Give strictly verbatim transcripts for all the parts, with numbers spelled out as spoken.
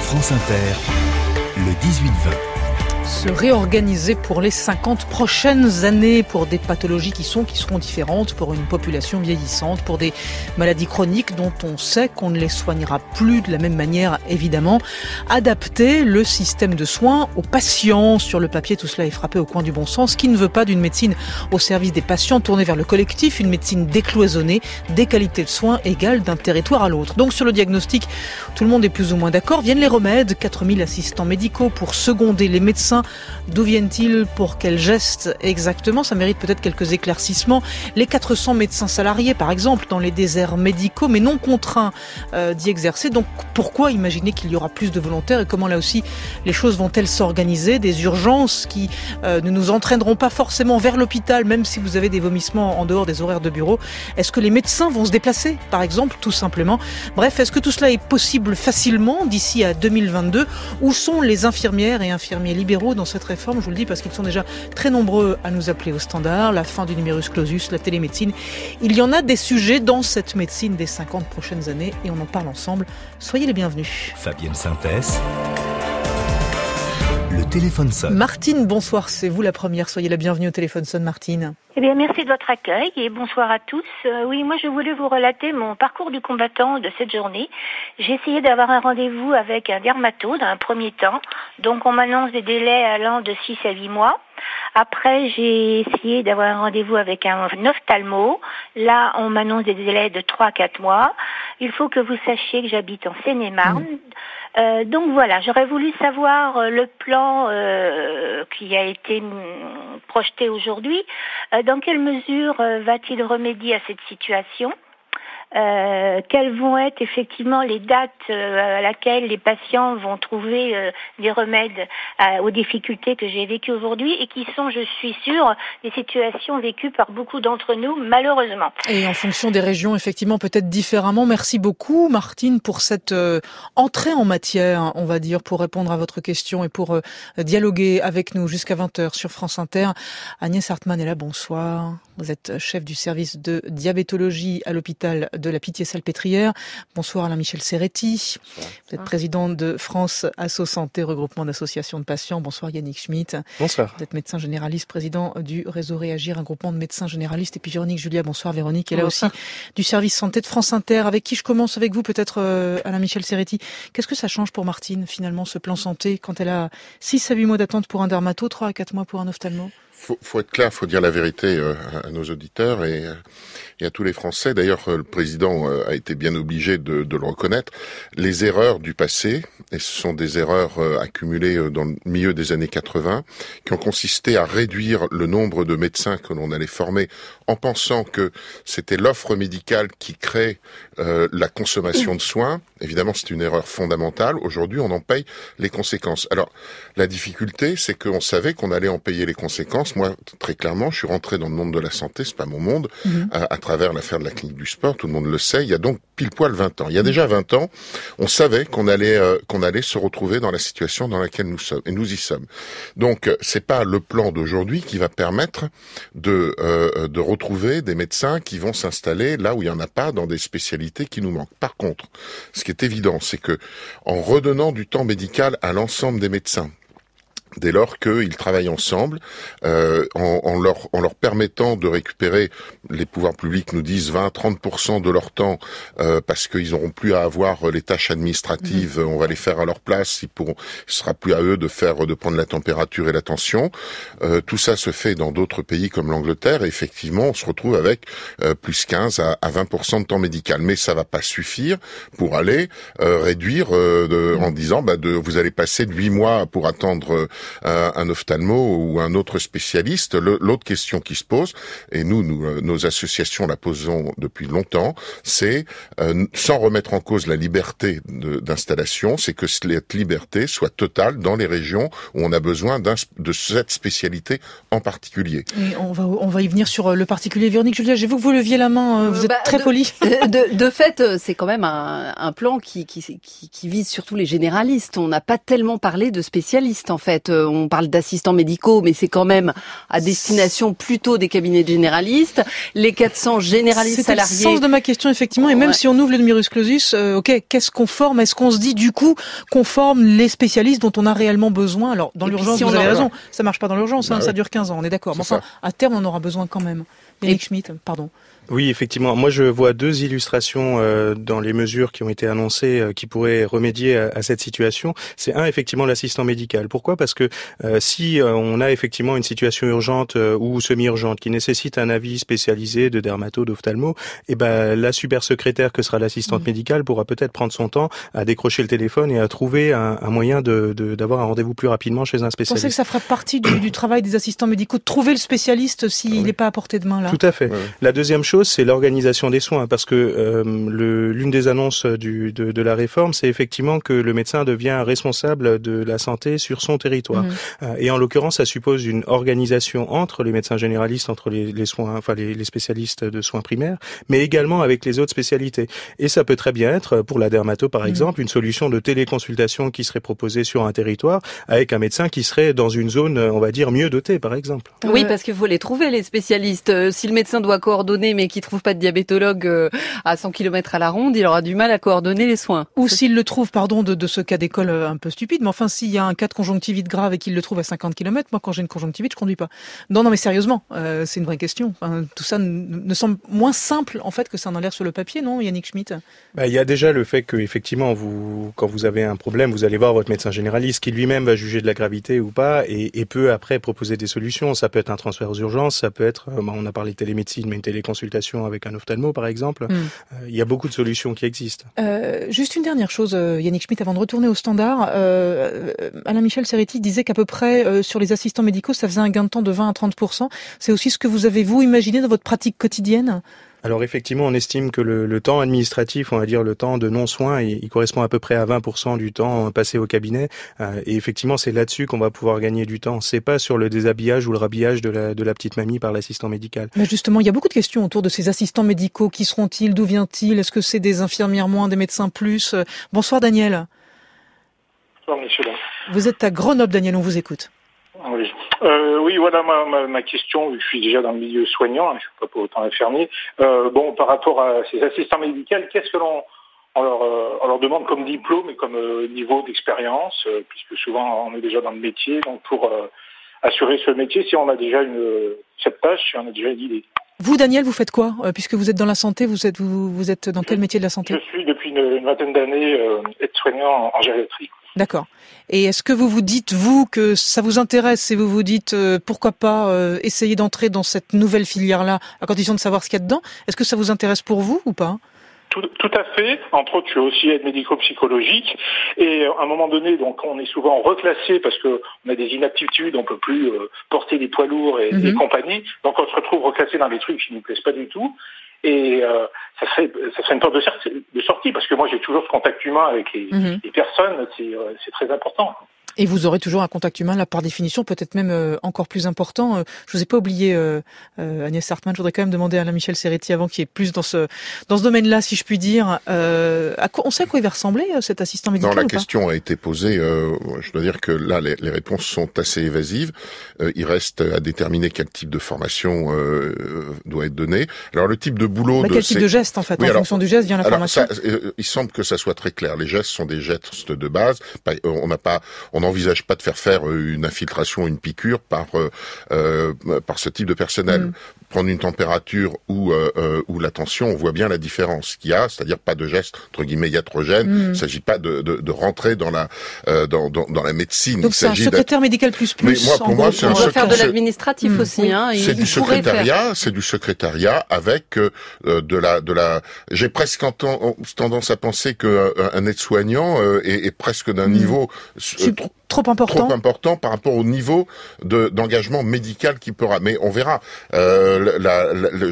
France Inter, le dix-huit vingt. Se réorganiser pour les cinquante prochaines années, pour des pathologies qui sont, qui seront différentes, pour une population vieillissante, pour des maladies chroniques dont on sait qu'on ne les soignera plus de la même manière, évidemment. Adapter le système de soins aux patients. Sur le papier, tout cela est frappé au coin du bon sens. Qui ne veut pas d'une médecine au service des patients, tournée vers le collectif, une médecine décloisonnée, des qualités de soins égales d'un territoire à l'autre. Donc sur le diagnostic, tout le monde est plus ou moins d'accord. Viennent les remèdes, quatre mille assistants médicaux pour seconder les médecins. D'où viennent-ils? Pour quels gestes exactement? Ça mérite peut-être quelques éclaircissements. Les quatre cents médecins salariés, par exemple, dans les déserts médicaux, mais non contraints euh, d'y exercer. Donc pourquoi imaginer qu'il y aura plus de volontaires et comment là aussi les choses vont-elles s'organiser? Des urgences qui euh, ne nous entraîneront pas forcément vers l'hôpital, même si vous avez des vomissements en dehors des horaires de bureau. Est-ce que les médecins vont se déplacer, par exemple, tout simplement? Bref, est-ce que tout cela est possible facilement d'ici à deux mille vingt-deux? Où sont les infirmières et infirmiers libéraux dans cette réforme? Je vous le dis parce qu'ils sont déjà très nombreux à nous appeler au standard. La fin du numerus clausus, la télémédecine. Il y en a des sujets dans cette médecine des cinquante prochaines années et on en parle ensemble. Soyez les bienvenus. Fabienne Synthèse. Le téléphone sonne. Martine, bonsoir, c'est vous la première. Soyez la bienvenue au téléphone sonne, Martine. Eh bien, merci de votre accueil et bonsoir à tous. Euh, oui, moi, je voulais vous relater mon parcours du combattant de cette journée. J'ai essayé d'avoir un rendez-vous avec un dermato dans un premier temps. Donc, on m'annonce des délais allant de six à huit mois. Après, j'ai essayé d'avoir un rendez-vous avec un ophtalmo. Là, on m'annonce des délais de trois à quatre mois. Il faut que vous sachiez que j'habite en Seine-et-Marne. Mmh. Euh, donc voilà, j'aurais voulu savoir euh, le plan euh, qui a été mm, projeté aujourd'hui. Euh, dans quelle mesure euh, va-t-il remédier à cette situation? Euh, quelles vont être effectivement les dates euh, à laquelle les patients vont trouver euh, des remèdes euh, aux difficultés que j'ai vécues aujourd'hui et qui sont, je suis sûre, des situations vécues par beaucoup d'entre nous, malheureusement. Et en fonction des régions, effectivement, peut-être différemment. Merci beaucoup, Martine, pour cette euh, entrée en matière, on va dire, pour répondre à votre question et pour euh, dialoguer avec nous jusqu'à vingt heures sur France Inter. Agnès Hartmann est là, bonsoir. Vous êtes chef du service de diabétologie à l'hôpital de la Pitié-Salpêtrière. Bonsoir Alain-Michel Serretti. Bonsoir. Vous êtes président de France Asso Santé, regroupement d'associations de patients. Bonsoir Yannick Schmitt. Bonsoir. Vous êtes médecin généraliste, président du réseau Réagir, un groupement de médecins généralistes. Et puis Véronique Julia. Bonsoir Véronique. Et là aussi du service santé de France Inter. Avec qui je commence avec vous peut-être euh, Alain-Michel Serretti. Qu'est-ce que ça change pour Martine finalement ce plan santé quand elle a six à huit mois d'attente pour un dermato, trois à quatre mois pour un ophtalmo? Faut, faut être clair, faut dire la vérité euh, à nos auditeurs et, euh, et à tous les Français. D'ailleurs, euh, le président euh, a été bien obligé de, de le reconnaître. Les erreurs du passé, et ce sont des erreurs euh, accumulées euh, dans le milieu des années quatre-vingts, qui ont consisté à réduire le nombre de médecins que l'on allait former en pensant que c'était l'offre médicale qui crée euh, la consommation de soins. Évidemment, c'est une erreur fondamentale. Aujourd'hui, on en paye les conséquences. Alors, la difficulté, c'est qu'on savait qu'on allait en payer les conséquences. Moi, très clairement, je suis rentré dans le monde de la santé, c'est pas mon monde, mmh. à, à travers l'affaire de la clinique du sport, tout le monde le sait. Il y a donc pile poil vingt ans. Il y a déjà vingt ans, on savait qu'on allait euh, qu'on allait se retrouver dans la situation dans laquelle nous sommes, et nous y sommes. Donc, c'est pas le plan d'aujourd'hui qui va permettre de euh, de retrouver des médecins qui vont s'installer là où il y en a pas, dans des spécialités qui nous manquent. Par contre, ce qui est évident, c'est que en redonnant du temps médical à l'ensemble des médecins, dès lors qu'ils travaillent ensemble, euh, en, en, leur, en leur permettant de récupérer, les pouvoirs publics nous disent vingt à trente pour cent de leur temps, euh, parce qu'ils n'auront plus à avoir les tâches administratives, mmh. on va les faire à leur place, ils pourront, ce sera plus à eux de faire, de prendre la température et la tension. Euh, tout ça se fait dans d'autres pays comme l'Angleterre, et effectivement, on se retrouve avec euh, plus quinze à vingt pour cent de temps médical. Mais ça va pas suffire pour aller euh, réduire euh, de, mmh. en disant, bah, de, vous allez passer de huit mois pour attendre euh, Euh, un ophtalmo ou un autre spécialiste. Le, l'autre question qui se pose, et nous, nous euh, nos associations la posons depuis longtemps, c'est, euh, sans remettre en cause la liberté de, d'installation, c'est que cette liberté soit totale dans les régions où on a besoin d'un, de cette spécialité en particulier. Et on va, on va y venir sur le particulier. Véronique Julia, j'ai vu que vous leviez la main, vous êtes bah, très de, poli. De, de fait, c'est quand même un, un plan qui, qui, qui, qui vise surtout les généralistes. On n'a pas tellement parlé de spécialistes, en fait. euh, on parle d'assistants médicaux, mais c'est quand même à destination plutôt des cabinets de généralistes. Les quatre cents généralistes C'était salariés. C'est le sens de ma question, effectivement. Et même ouais. si on ouvre le numerus clausus, euh, ok, qu'est-ce qu'on forme? Est-ce qu'on se dit du coup qu'on forme les spécialistes dont on a réellement besoin? Alors, dans Et l'urgence, si vous on avez en... raison, ça marche pas dans l'urgence, bah hein, ouais. Ça dure quinze ans, on est d'accord. Mais enfin, ça. À terme, on aura besoin quand même. Yannick Schmitt, pardon. Oui, effectivement. Moi, je vois deux illustrations euh, dans les mesures qui ont été annoncées euh, qui pourraient remédier à, à cette situation. C'est un, effectivement, l'assistant médical. Pourquoi ? Parce que euh, si euh, on a effectivement une situation urgente euh, ou semi-urgente qui nécessite un avis spécialisé de dermato, d'ophtalmo, eh ben la super secrétaire que sera l'assistante mmh. médicale pourra peut-être prendre son temps à décrocher le téléphone et à trouver un, un moyen de, de d'avoir un rendez-vous plus rapidement chez un spécialiste. Vous pensez que ça fera partie du, du travail des assistants médicaux de trouver le spécialiste s'il n'est oui. pas à portée de main là ? Tout à fait. Ouais. La deuxième chose, c'est l'organisation des soins, parce que euh, le, l'une des annonces du, de, de la réforme, c'est effectivement que le médecin devient responsable de la santé sur son territoire. Mmh. Euh, et en l'occurrence, ça suppose une organisation entre les médecins généralistes, entre les, les soins, enfin les, les spécialistes de soins primaires, mais également avec les autres spécialités. Et ça peut très bien être, pour la dermato par mmh. exemple, une solution de téléconsultation qui serait proposée sur un territoire avec un médecin qui serait dans une zone, on va dire, mieux dotée, par exemple. Oui, parce qu'il faut les trouver, les spécialistes. Si le médecin doit coordonner, mais qu'il trouve pas de diabétologue à cent kilomètres à la ronde, il aura du mal à coordonner les soins. Ou s'il le trouve, pardon de, de ce cas d'école un peu stupide, mais enfin, s'il y a un cas de conjonctivite grave et qu'il le trouve à cinquante kilomètres, moi, quand j'ai une conjonctivite, je conduis pas. Non, non, mais sérieusement, euh, c'est une vraie question. Enfin, tout ça ne, ne semble moins simple, en fait, que ça en a l'air sur le papier, non, Yannick Schmitt ? Bah, il y a déjà le fait que, effectivement, vous, quand vous avez un problème, vous allez voir votre médecin généraliste qui lui-même va juger de la gravité ou pas et, et peut après proposer des solutions. Ça peut être un transfert aux urgences, ça peut être, bah, on a parlé de télémédecine, mais une téléconsultation avec un ophtalmo, par exemple. Mm. Euh, il y a beaucoup de solutions qui existent. Euh, juste une dernière chose, Yannick Schmitt, avant de retourner au standard. Euh, Alain Michel Serretti disait qu'à peu près, euh, sur les assistants médicaux, ça faisait un gain de temps de vingt à trente pour cent. C'est aussi ce que vous avez, vous, imaginé dans votre pratique quotidienne ? Alors effectivement, on estime que le, le temps administratif, on va dire le temps de non-soins, il, il correspond à peu près à vingt pour cent du temps passé au cabinet. Euh, et effectivement, c'est là-dessus qu'on va pouvoir gagner du temps. C'est pas sur le déshabillage ou le rhabillage de la, de la petite mamie par l'assistant médical. Mais justement, il y a beaucoup de questions autour de ces assistants médicaux. Qui seront-ils ? D'où vient-il ? Est-ce que c'est des infirmières moins, des médecins plus ? Bonsoir Daniel. Bonsoir messieurs. Vous êtes à Grenoble, Daniel, on vous écoute. Oui, euh, oui, voilà ma, ma, ma question. Je suis déjà dans le milieu soignant, hein, je ne suis pas pour autant infirmier. Euh, bon, par rapport à ces assistants médicaux, qu'est-ce que l'on on leur, euh, on leur demande comme diplôme et comme euh, niveau d'expérience, euh, puisque souvent on est déjà dans le métier, donc pour euh, assurer ce métier, si on a déjà une cette tâche, si on a déjà une idée. Vous, Daniel, vous faites quoi ? euh, Puisque vous êtes dans la santé, vous êtes vous, vous êtes dans quel métier de la santé ? Je suis depuis une, une vingtaine d'années euh, aide-soignant en, en gériatrie. D'accord. Et est-ce que vous vous dites, vous, que ça vous intéresse et vous vous dites, euh, pourquoi pas euh, essayer d'entrer dans cette nouvelle filière-là, à condition de savoir ce qu'il y a dedans ? Est-ce que ça vous intéresse pour vous ou pas ? Tout, tout à fait. Entre autres, je suis aussi aide médico-psychologique. Et à un moment donné, donc, on est souvent reclassé parce que on a des inaptitudes, on peut plus euh, porter des poids lourds et, mm-hmm. et compagnie. Donc, on se retrouve reclassé dans des trucs qui ne nous plaisent pas du tout. Et euh, ça serait, ça serait une porte de, de sortie parce que moi, j'ai toujours ce contact humain avec les, mm-hmm. les personnes. C'est, euh, c'est très important. Et vous aurez toujours un contact humain, là, par définition, peut-être même euh, encore plus important. Euh, je vous ai pas oublié, euh, euh, Agnès Sartman. Je voudrais quand même demander à Alain Michel Serretti, avant, qui est plus dans ce dans ce domaine-là, si je puis dire. Euh, à quoi, on sait à quoi il va ressembler, euh, cet assistant médical ? Non, la question a été posée. Euh, je dois dire que là, les, les réponses sont assez évasives. Euh, il reste à déterminer quel type de formation euh, doit être donné. Alors, le type de boulot... Bah, de quel type ces... de geste, en fait, oui, en alors, fonction du geste vient la alors, formation. Ça, euh, il semble que ça soit très clair. Les gestes sont des gestes de base. On n'a pas, on n'envisage pas de faire faire une infiltration, une piqûre par euh, euh, par ce type de personnel. Mmh. Prendre une température ou euh, ou la tension, on voit bien la différence qu'il y a, c'est-à-dire pas de geste entre guillemets iatrogène. Mmh. Il ne s'agit pas de, de de rentrer dans la euh, dans, dans dans la médecine. Donc il c'est un secrétaire médical plus plus. Mais moi, pour moi, c'est un secrétaire. On va faire de l'administratif mmh. aussi. Hein, c'est du secrétariat, c'est du secrétariat avec euh, de la de la. J'ai presque tendance à penser que euh, un aide-soignant euh, est, est presque d'un mmh. niveau euh, trop, trop important. Trop important par rapport au niveau de d'engagement médical qu'il pourra. Mais on verra. Euh, La, la, la, je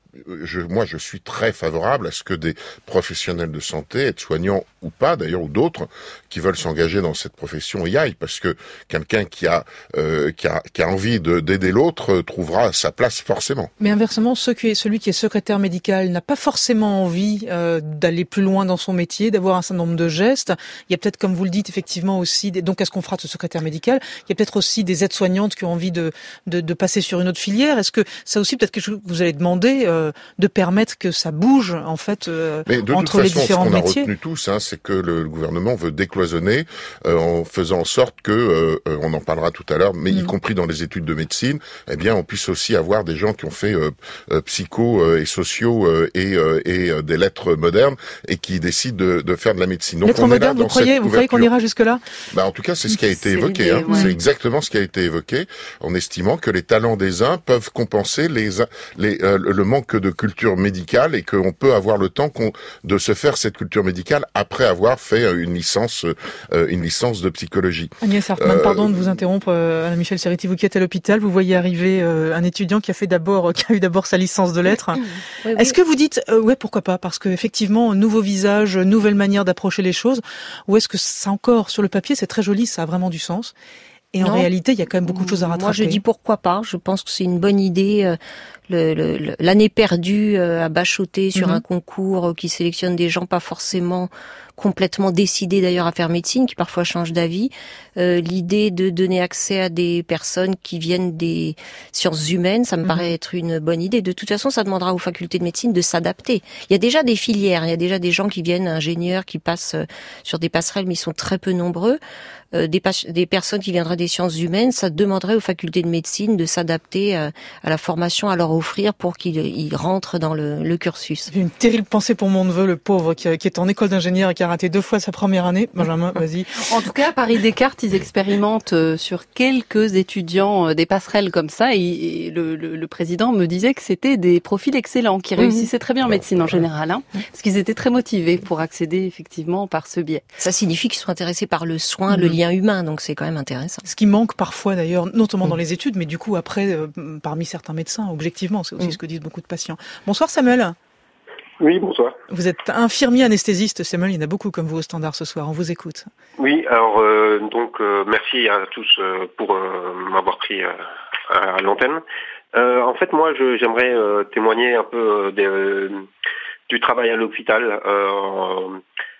je, moi, je suis très favorable à ce que des professionnels de santé, aides-soignants ou pas d'ailleurs, ou d'autres, qui veulent s'engager dans cette profession y aillent, parce que quelqu'un qui a, euh, qui a, qui a envie de, d'aider l'autre euh, trouvera sa place forcément. Mais inversement, ceux qui est, celui qui est secrétaire médical n'a pas forcément envie euh, d'aller plus loin dans son métier, d'avoir un certain nombre de gestes. Il y a peut-être, comme vous le dites, effectivement aussi, des, donc qu'est-ce qu'on fera de ce secrétaire médical? Il y a peut-être aussi des aides-soignantes qui ont envie de, de, de passer sur une autre filière. Est-ce que ça aussi peut-être quelque chose que vous allez demander euh, de permettre que ça bouge en fait euh, Mais de entre toute les façon, différents ce qu'on métiers? a retenu tous, hein, c'est que le, le gouvernement veut décloisonner euh, en faisant en sorte que, euh, on en parlera tout à l'heure, mais mmh. y compris dans les études de médecine, eh bien, on puisse aussi avoir des gens qui ont fait euh, euh, psycho euh, et sociaux euh, et, euh, et euh, des lettres modernes et qui décident de, de faire de la médecine. Donc, lettres on modernes, est là vous croyez, vous croyez qu'on ira jusque-là? Bah, en tout cas, c'est ce qui a été c'est évoqué. Hein. Ouais. C'est exactement ce qui a été évoqué, en estimant que les talents des uns peuvent compenser les, les euh, le manque de culture médicale et qu'on peut avoir le temps qu'on, de se faire cette culture médicale après avoir fait une licence, euh, une licence de psychologie. Agnès Hartmann, Euh, pardon de vous interrompre, euh, Alain Michel Serretti, vous qui êtes à l'hôpital, vous voyez arriver euh, un étudiant qui a fait d'abord, qui a eu d'abord sa licence de lettres. Oui, oui. Est-ce que vous dites, euh, ouais, pourquoi pas, parce que effectivement, nouveau visage, nouvelle manière d'approcher les choses, ou est-ce que ça encore, sur le papier, c'est très joli, ça a vraiment du sens? Et en Non. réalité, il y a quand même beaucoup de choses à rattraper. Moi, je dis pourquoi pas. Je pense que c'est une bonne idée. Euh, le, le, l'année perdue euh, à bachoter sur mm-hmm. un concours qui sélectionne des gens pas forcément complètement décidés d'ailleurs à faire médecine, qui parfois changent d'avis. Euh, l'idée de donner accès à des personnes qui viennent des sciences humaines, ça me mmh. paraît être une bonne idée. De toute façon, ça demandera aux facultés de médecine de s'adapter. Il y a déjà des filières, il y a déjà des gens qui viennent, ingénieurs, qui passent sur des passerelles, mais ils sont très peu nombreux. Euh, des, pas- des personnes qui viendraient des sciences humaines, ça demanderait aux facultés de médecine de s'adapter à, à la formation à leur offrir pour qu'ils ils rentrent dans le, le cursus. J'ai une terrible pensée pour mon neveu, le pauvre, qui, qui est en école d'ingénieur et qui a raté deux fois sa première année. Benjamin, vas-y. En tout cas, à Paris Descartes, ils expérimentent sur quelques étudiants des passerelles comme ça, et, et le, le, le président me disait que c'était des profils excellents, qui réussissaient très bien en médecine en général, hein, parce qu'ils étaient très motivés pour accéder effectivement par ce biais. Ça signifie qu'ils sont intéressés par le soin, mmh. le lien humain, donc c'est quand même intéressant. Ce qui manque parfois d'ailleurs, notamment dans les études, mais du coup après, euh, parmi certains médecins, objectivement, c'est aussi mmh. ce que disent beaucoup de patients. Bonsoir Samuel. Oui, bonsoir. Vous êtes infirmier anesthésiste, Samuel, il y en a beaucoup comme vous au standard ce soir, on vous écoute. Oui, alors euh, donc euh, merci à tous euh, pour euh, m'avoir pris euh, à, à l'antenne. Euh, en fait, moi, je, j'aimerais euh, témoigner un peu euh, des, euh, du travail à l'hôpital. Euh,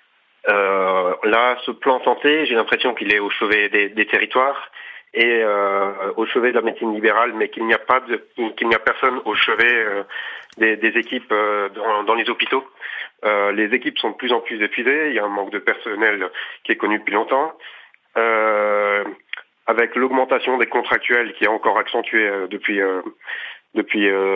euh, là, ce plan santé, j'ai l'impression qu'il est au chevet des, des territoires et euh, au chevet de la médecine libérale, mais qu'il n'y a pas de, qu'il n'y a personne au chevet euh, des, des équipes euh, dans, dans les hôpitaux. Euh, les équipes sont de plus en plus épuisées, il y a un manque de personnel qui est connu depuis longtemps. Euh, avec l'augmentation des contractuels qui est encore accentuée euh, depuis euh, depuis euh,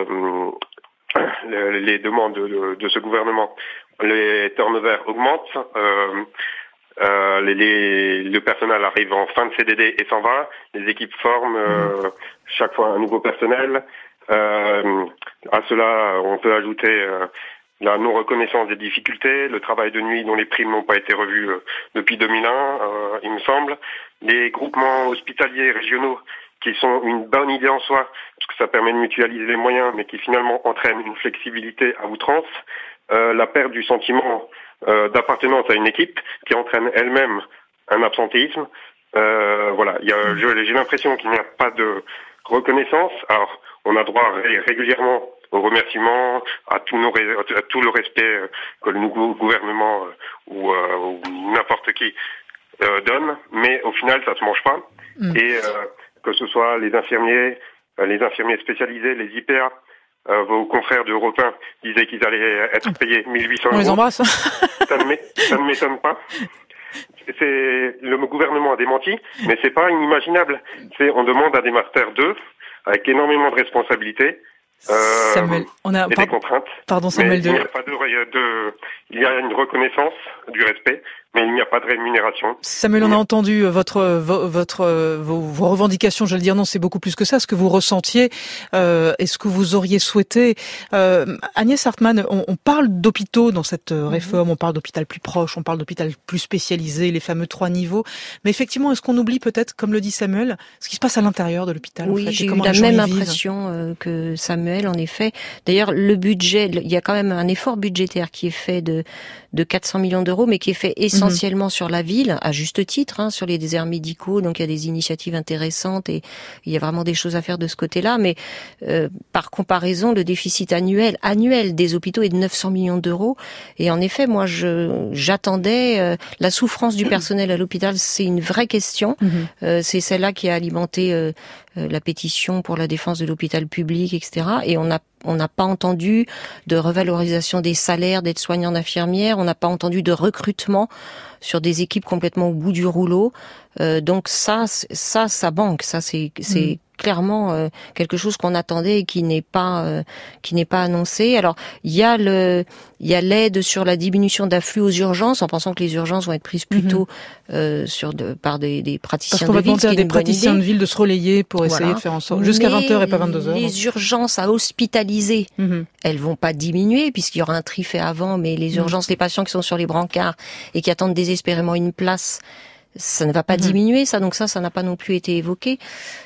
les, les demandes de, de ce gouvernement, les turnovers augmentent. Euh, Euh, les, les, le personnel arrive en fin de C D D et s'en va. Les équipes forment euh, chaque fois un nouveau personnel. Euh, à cela, on peut ajouter euh, la non-reconnaissance des difficultés, le travail de nuit dont les primes n'ont pas été revues euh, depuis deux mille un, euh, il me semble. Les groupements hospitaliers régionaux qui sont une bonne idée en soi, parce que ça permet de mutualiser les moyens, mais qui finalement entraînent une flexibilité à outrance. Euh, la perte du sentiment euh, d'appartenance à une équipe qui entraîne elle-même un absentéisme. Euh, voilà, il y a, j'ai l'impression qu'il n'y a pas de reconnaissance. Alors, on a droit ré- régulièrement aux remerciements, à tout, nos, à tout le respect que le nouveau gouvernement euh, ou, euh, ou n'importe qui euh, donne, mais au final, ça se mange pas. Mmh. Et euh, que ce soit les infirmiers, euh, les infirmiers spécialisés, les I P A, Euh, vos confrères d'Europe un disaient qu'ils allaient être payés mille huit cents euros. On les embrasse. ça, ne ça ne m'étonne pas. C'est, le gouvernement a démenti, mais c'est pas inimaginable. C'est, on demande à des masters deux, avec énormément de responsabilités, euh, Samuel, on a, et pardon, des contraintes. Pardon, Samuel mais il n'y a pas de, de, il y a une reconnaissance du respect, mais il n'y a pas de rémunération. Samuel, on a entendu votre, votre, vos, vos revendications, je vais le dire, non, c'est beaucoup plus que ça, ce que vous ressentiez euh, et ce que vous auriez souhaité. Euh, Agnès Hartmann, on, on parle d'hôpitaux dans cette réforme, on parle d'hôpital plus proche, on parle d'hôpital plus spécialisé, les fameux trois niveaux, mais effectivement, est-ce qu'on oublie peut-être, comme le dit Samuel, ce qui se passe à l'intérieur de l'hôpital? Oui, en fait, j'ai eu la même impression euh, que Samuel, en effet. D'ailleurs, le budget, il y a quand même un effort budgétaire qui est fait de, de quatre cents millions d'euros, mais qui est fait essentiellement mmh. sur la ville, à juste titre, hein, sur les déserts médicaux. Donc il y a des initiatives intéressantes et il y a vraiment des choses à faire de ce côté-là. Mais euh, par comparaison, le déficit annuel annuel des hôpitaux est de neuf cents millions d'euros. Et en effet, moi, je j'attendais euh, la souffrance du personnel à l'hôpital. C'est une vraie question. Mmh. Euh, c'est celle-là qui a alimenté euh, euh, la pétition pour la défense de l'hôpital public, et cetera. Et on a On n'a pas entendu de revalorisation des salaires d'aides-soignants, d'infirmières. On n'a pas entendu de recrutement sur des équipes complètement au bout du rouleau. Euh, donc ça, ça, ça manque. Ça, c'est, c'est mmh. clairement euh, quelque chose qu'on attendait et qui n'est pas, euh, qui n'est pas annoncé. Alors il y a le, il y a l'aide sur la diminution d'afflux aux urgences, en pensant que les urgences vont être prises plutôt mmh. euh, sur de, par des, des praticiens Parce qu'on de va ville. demander à des praticiens de ville de se relayer pour essayer voilà. de faire en sorte jusqu'à vingt heures et pas vingt-deux heures. Les urgences à hospitaliser, mmh. elles vont pas diminuer puisqu'il y aura un tri fait avant, mais les urgences, mmh. les patients qui sont sur les brancards et qui attendent désespérément une place, ça ne va pas mmh. diminuer, ça. Donc ça, ça n'a pas non plus été évoqué.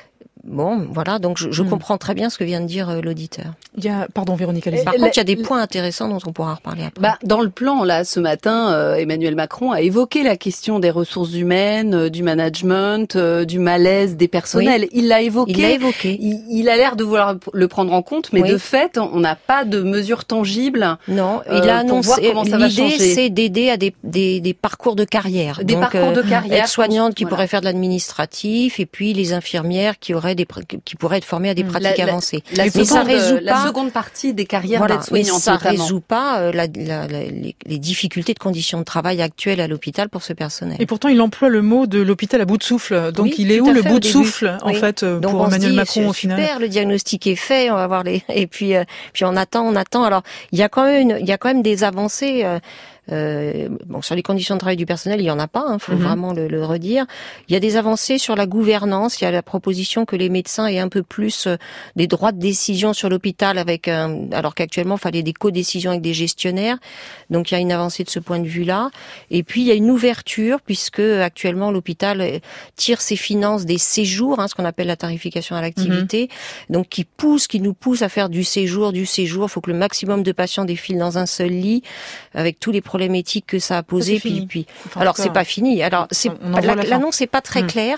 Bon, voilà, donc je, je mmh. comprends très bien ce que vient de dire euh, l'auditeur. Il y a, pardon, Véronique Alizé. Par contre, il y a des points intéressants dont on pourra reparler après. Bah, dans le plan, là, ce matin, euh, Emmanuel Macron a évoqué la question des ressources humaines, euh, du management, euh, du malaise des personnels. Oui. Il l'a évoqué. Il l'a évoqué. Il, il a l'air de vouloir le prendre en compte, mais oui. de fait, on n'a pas de mesures tangibles. Non, euh, il a annoncé. L'idée, c'est d'aider à des, des, des parcours de carrière. Des donc, parcours de carrière. Aides-soignantes qui voilà. pourraient faire de l'administratif, et puis les infirmières qui auraient des, qui pourraient être formées à des pratiques la, avancées. La, la mais ça résout de, pas. La seconde partie des carrières voilà, d'aides-soignantes. Mais ça notamment. résout pas euh, la, la, la, les, les difficultés de conditions de travail actuelles à l'hôpital pour ce personnel. Et pourtant, il emploie le mot de l'hôpital à bout de souffle. Donc, oui, il est où le bout de souffle, en oui. fait, Donc pour Emmanuel Macron au final? Super, le diagnostic est fait, on va voir les, et puis, euh, puis on attend, on attend. Alors, il y a quand même, une, il y a quand même des avancées. Euh, Euh, bon, sur les conditions de travail du personnel, il y en a pas, hein, faut mmh. vraiment le, le redire. Il y a des avancées sur la gouvernance. Il y a la proposition que les médecins aient un peu plus euh, des droits de décision sur l'hôpital, avec un, alors qu'actuellement, il fallait des codécisions avec des gestionnaires. Donc, il y a une avancée de ce point de vue-là. Et puis, il y a une ouverture, puisque actuellement, l'hôpital tire ses finances des séjours, hein, ce qu'on appelle la tarification à l'activité, mmh. donc qui pousse, qui nous pousse à faire du séjour, du séjour. Il faut que le maximum de patients défilent dans un seul lit, avec tous les problèmes éthiques que ça a posé. Ça, puis, puis, enfin, alors c'est pas fini. Alors c'est l'annonce n'est pas très mmh. claire.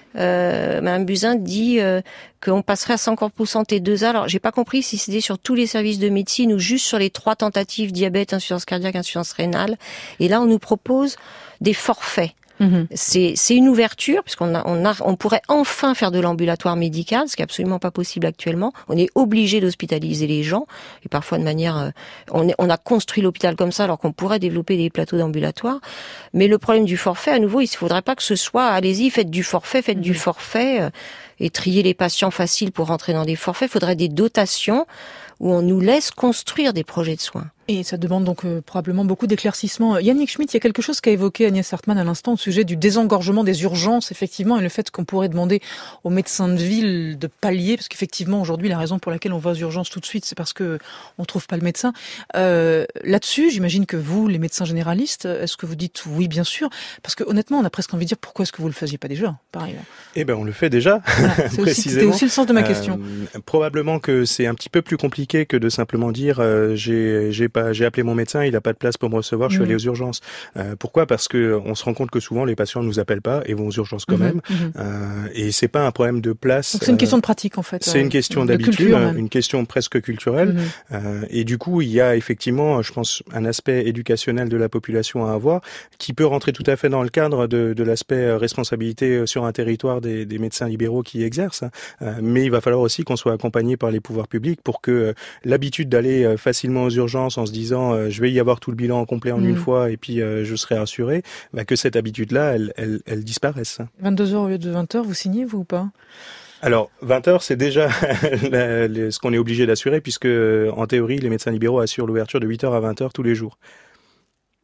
Euh, Madame Buzyn dit euh, qu'on passerait à cinquante pour cent T deux A. Alors j'ai pas compris si c'était sur tous les services de médecine ou juste sur les trois tentatives diabète, insuffisance cardiaque, insuffisance rénale. Et là on nous propose des forfaits. Mmh. C'est, c'est une ouverture, puisqu'on a, on a, on pourrait enfin faire de l'ambulatoire médical, ce qui est absolument pas possible actuellement. On est obligé d'hospitaliser les gens, et parfois de manière, euh, on, est, on a construit l'hôpital comme ça, alors qu'on pourrait développer des plateaux d'ambulatoire. Mais le problème du forfait, à nouveau, il ne faudrait pas que ce soit, allez-y, faites du forfait, faites mmh. du forfait, euh, et trier les patients faciles pour rentrer dans des forfaits. Il faudrait des dotations où on nous laisse construire des projets de soins. Et ça demande donc euh, probablement beaucoup d'éclaircissements. Yannick Schmitt, il y a quelque chose qu'a évoqué Agnès Hartmann à l'instant au sujet du désengorgement des urgences, effectivement, et le fait qu'on pourrait demander aux médecins de ville de pallier, parce qu'effectivement, aujourd'hui, la raison pour laquelle on va aux urgences tout de suite, c'est parce que on trouve pas le médecin. Euh, là-dessus, j'imagine que vous, les médecins généralistes, est-ce que vous dites oui, bien sûr? Parce que honnêtement, on a presque envie de dire pourquoi est-ce que vous le faisiez pas déjà, pareil. Eh ben, on le fait déjà. Voilà, c'est aussi, c'était aussi le sens de ma question. Euh, probablement que c'est un petit peu plus compliqué que de simplement dire euh, j'ai, j'ai pas, j'ai appelé mon médecin, il n'a pas de place pour me recevoir, je suis mmh. allé aux urgences. Euh, pourquoi ? Parce que on se rend compte que souvent les patients ne nous appellent pas et vont aux urgences quand mmh. même. Mmh. Euh, et c'est pas un problème de place. Donc c'est une question de pratique en fait. C'est euh, une question d'habitude, une question presque culturelle. Mmh. Euh, et du coup, il y a effectivement, je pense, un aspect éducationnel de la population à avoir qui peut rentrer tout à fait dans le cadre de, de l'aspect responsabilité sur un territoire des, des médecins libéraux qui y exercent. Euh, mais il va falloir aussi qu'on soit accompagné par les pouvoirs publics pour que euh, l'habitude d'aller facilement aux urgences en se disant euh, je vais y avoir tout le bilan complet en mmh. une fois et puis euh, je serai rassuré, bah, que cette habitude-là, elle, elle, elle disparaisse. vingt-deux heures au lieu de vingt heures, vous signez, vous ou pas ? Alors, vingt heures, c'est déjà la, la, ce qu'on est obligé d'assurer puisque, en théorie, les médecins libéraux assurent l'ouverture de huit heures à vingt heures tous les jours.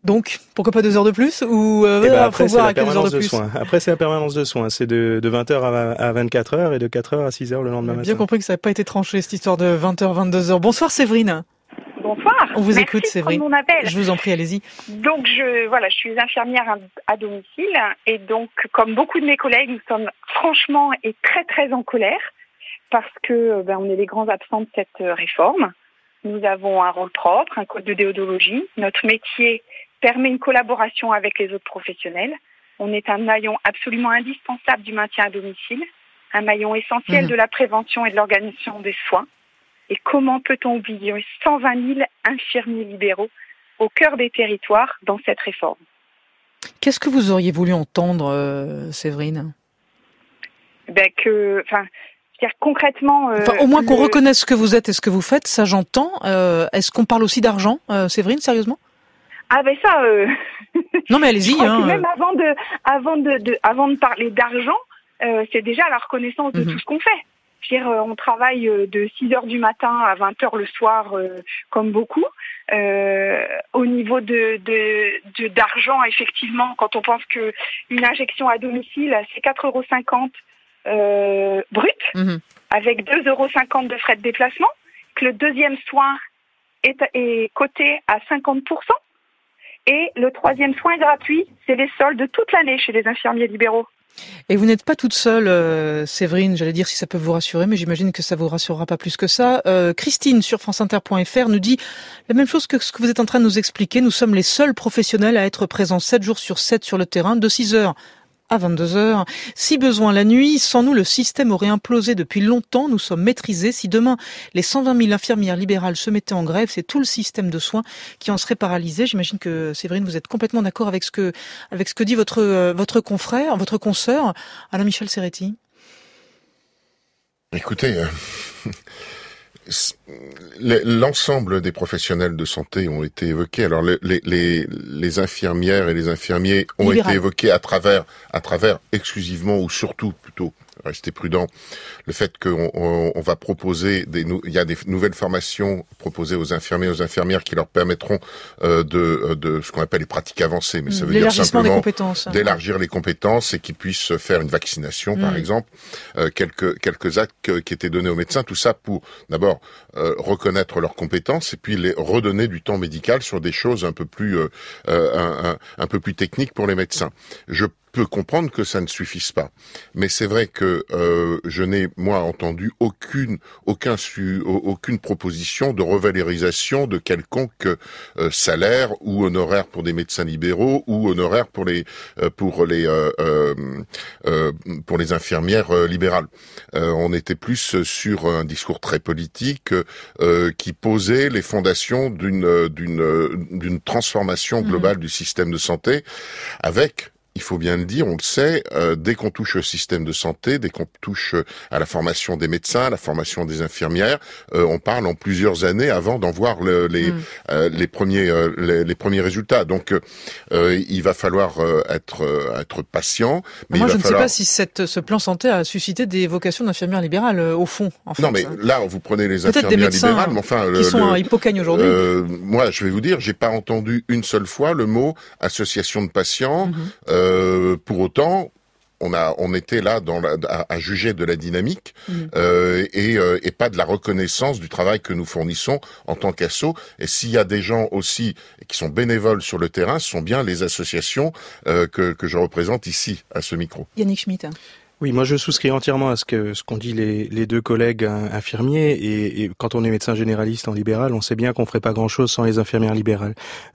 Donc, pourquoi pas deux heures de plus ou euh, eh ben, voilà, après, faut c'est voir la à quelles heures permanence de de plus. soins. Après, c'est la permanence de soins. C'est de, de vingt heures à vingt-quatre heures et de quatre heures à six heures le lendemain matin. Bien compris que ça n'a pas été tranché, cette histoire de vingt heures, vingt-deux heures. Bonsoir Séverine. Bonsoir. On vous Merci écoute, Séverine. pour mon appel. Je vous en prie, allez-y. Donc, je, voilà, je suis infirmière à, à domicile et donc, comme beaucoup de mes collègues, nous sommes franchement et très très en colère parce que ben, on est les grands absents de cette réforme. Nous avons un rôle propre, un code de déontologie. Notre métier permet une collaboration avec les autres professionnels. On est un maillon absolument indispensable du maintien à domicile, un maillon essentiel mmh. de la prévention et de l'organisation des soins. Et comment peut-on oublier cent vingt mille infirmiers libéraux au cœur des territoires dans cette réforme? Qu'est-ce que vous auriez voulu entendre, euh, Séverine? Ben que, enfin, c'est-à-dire concrètement. Euh, enfin, au moins le... qu'on reconnaisse ce que vous êtes et ce que vous faites, ça j'entends. Euh, est-ce qu'on parle aussi d'argent, euh, Séverine, sérieusement? Ah ben ça. Euh... Non mais allez-y. Hein, même euh... avant de, avant de, de, avant de parler d'argent, euh, c'est déjà la reconnaissance de mm-hmm. tout ce qu'on fait. Je veux dire, on travaille de six heures du matin à vingt heures le soir, euh, comme beaucoup. Euh, au niveau de, de, de d'argent, effectivement, quand on pense que une injection à domicile, c'est quatre euros cinquante euh, brut, mm-hmm. avec deux euros cinquante de frais de déplacement, que le deuxième soin est, est coté à cinquante pour cent, et le troisième soin est gratuit. C'est les soldes toute l'année chez les infirmiers libéraux. Et vous n'êtes pas toute seule, euh, Séverine, j'allais dire si ça peut vous rassurer, mais j'imagine que ça vous rassurera pas plus que ça. Euh, Christine sur franceinter point f r nous dit la même chose que ce que vous êtes en train de nous expliquer. Nous sommes les seuls professionnels à être présents sept jours sur sept sur le terrain, de six heures à vingt-deux heures. Si besoin la nuit, sans nous, le système aurait implosé depuis longtemps. Nous sommes maîtrisés. Si demain, les cent vingt mille infirmières libérales se mettaient en grève, c'est tout le système de soins qui en serait paralysé. J'imagine que, Séverine, vous êtes complètement d'accord avec ce que, avec ce que dit votre, euh, votre confrère, votre consoeur, Alain-Michel Serretti. Écoutez, euh... l'ensemble des professionnels de santé ont été évoqués. Alors les, les, les infirmières et les infirmiers ont Libéral. été évoqués à travers, à travers exclusivement ou surtout plutôt, restez prudents, le fait qu'on on, on va proposer des, il y a des nouvelles formations proposées aux infirmiers et aux infirmières qui leur permettront euh, de, de ce qu'on appelle les pratiques avancées, mais ça veut dire simplement d'élargir les compétences et qu'ils puissent faire une vaccination, mmh. par exemple, euh, quelques quelques actes qui étaient donnés aux médecins, tout ça pour d'abord euh, reconnaître leurs compétences et puis les redonner du temps médical sur des choses un peu plus euh, un, un, un peu plus techniques pour les médecins. Je peux comprendre que ça ne suffise pas, mais c'est vrai que euh, je n'ai moi entendu aucune aucun su, aucune proposition de revalorisation de quelconque euh, salaire ou honoraire pour des médecins libéraux ou honoraire pour les euh, pour les euh, euh, euh, pour les infirmières euh, libérales. Euh, on était plus sur un discours très politique euh, qui posait les fondations d'une d'une d'une transformation globale mmh. du système de santé avec, il faut bien le dire, on le sait, euh, dès qu'on touche au système de santé, dès qu'on touche à la formation des médecins, à la formation des infirmières, euh, on parle en plusieurs années avant d'en voir le, les, mmh. euh, les premiers euh, les, les premiers résultats. Donc, euh, il va falloir euh, être euh, être patient. Mais Moi, il je va ne falloir... sais pas si cette, ce plan santé a suscité des vocations d'infirmières libérales euh, au fond. En fait. Non, mais là, vous prenez les Peut-être infirmières des médecins libérales, mais enfin, qui le, sont le, à Hippocagne aujourd'hui. Euh, moi, je vais vous dire, j'ai pas entendu une seule fois le mot association de patients. Mmh. Euh, pour autant, on a, on était là dans la, à, à juger de la dynamique mmh. euh, et, euh, et pas de la reconnaissance du travail que nous fournissons en tant qu'asso. Et s'il y a des gens aussi qui sont bénévoles sur le terrain, ce sont bien les associations euh, que, que je représente ici à ce micro. Yannick Schmitt. Oui, moi je souscris entièrement à ce que ce qu'ont dit les, les deux collègues infirmiers et, et quand on est médecin généraliste en libéral, on sait bien qu'on ferait pas grand-chose sans les infirmières libérales.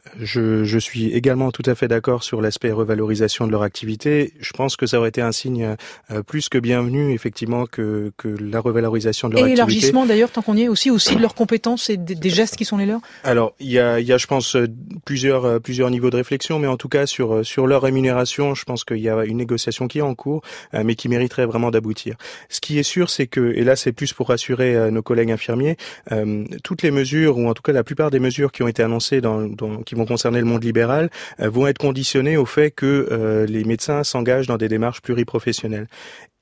Je, je suis également tout à fait d'accord sur l'aspect revalorisation de leur activité. Je pense que ça aurait été un signe euh, plus que bienvenu, effectivement, que, que la revalorisation de leur et activité. Et l'élargissement d'ailleurs, tant qu'on y est, aussi aussi de leurs compétences et des, des gestes qui sont les leurs. Alors il y a, il y a, je pense, plusieurs plusieurs niveaux de réflexion, mais en tout cas sur sur leur rémunération, je pense qu'il y a une négociation qui est en cours, euh, mais qui mériterait vraiment d'aboutir. Ce qui est sûr, c'est que, et là c'est plus pour rassurer euh, nos collègues infirmiers, euh, toutes les mesures, ou en tout cas la plupart des mesures qui ont été annoncées, dans, dans, qui vont concerner le monde libéral, euh, vont être conditionnées au fait que euh, les médecins s'engagent dans des démarches pluriprofessionnelles.